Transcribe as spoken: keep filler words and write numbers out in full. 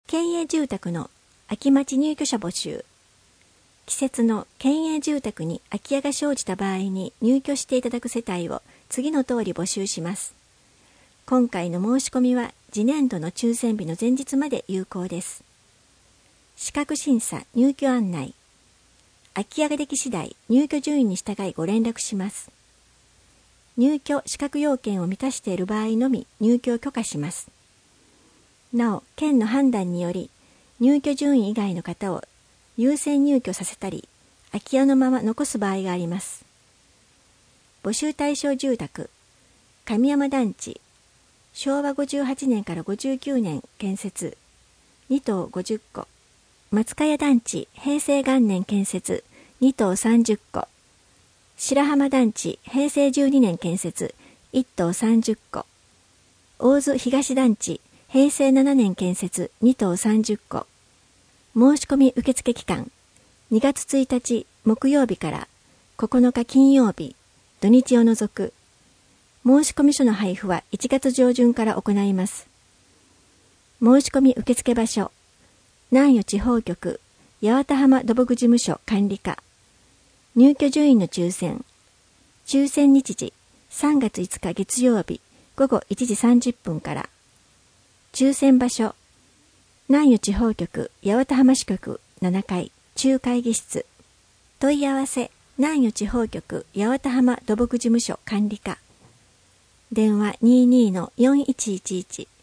県営住宅の空き待ち入居者募集。季節の県営住宅に空き家が生じた場合に入居していただく世帯を次の通り募集します。今回の申し込みは次年度の抽選日の前日まで有効です。資格審査入居案内。空き家ができ次第入居順位に従いご連絡します。入居資格要件を満たしている場合のみ入居を許可します。なお、県の判断により入居順位以外の方を優先入居させたり、空き家のまま残す場合があります。募集対象住宅、神山団地、しょうわごじゅうはちねんからごじゅうきゅうねん建設、に棟ごじゅっこ、松茅団地、平成元年建設、に棟さんじゅっこ、白浜団地、平成じゅうにねん建設、いち棟さんじゅっこ、大津東団地、平成ななねん建設、に棟さんじゅっこ、申し込み受付期間、にがつついたち木曜日からここのか金曜日、土日を除く。申し込み書の配布はいちがつ上旬から行います。申し込み受付場所、南予地方局、八幡浜土木事務所管理課。入居順位の抽選。抽選日時、さんがついつか月曜日、ごごいちじさんじゅっぷんから。抽選場所、南予地方局、八幡浜支局ななかい、中会議室。問い合わせ、南予地方局、八幡浜土木事務所管理課。電話 にじゅうにのよんいちいちいち。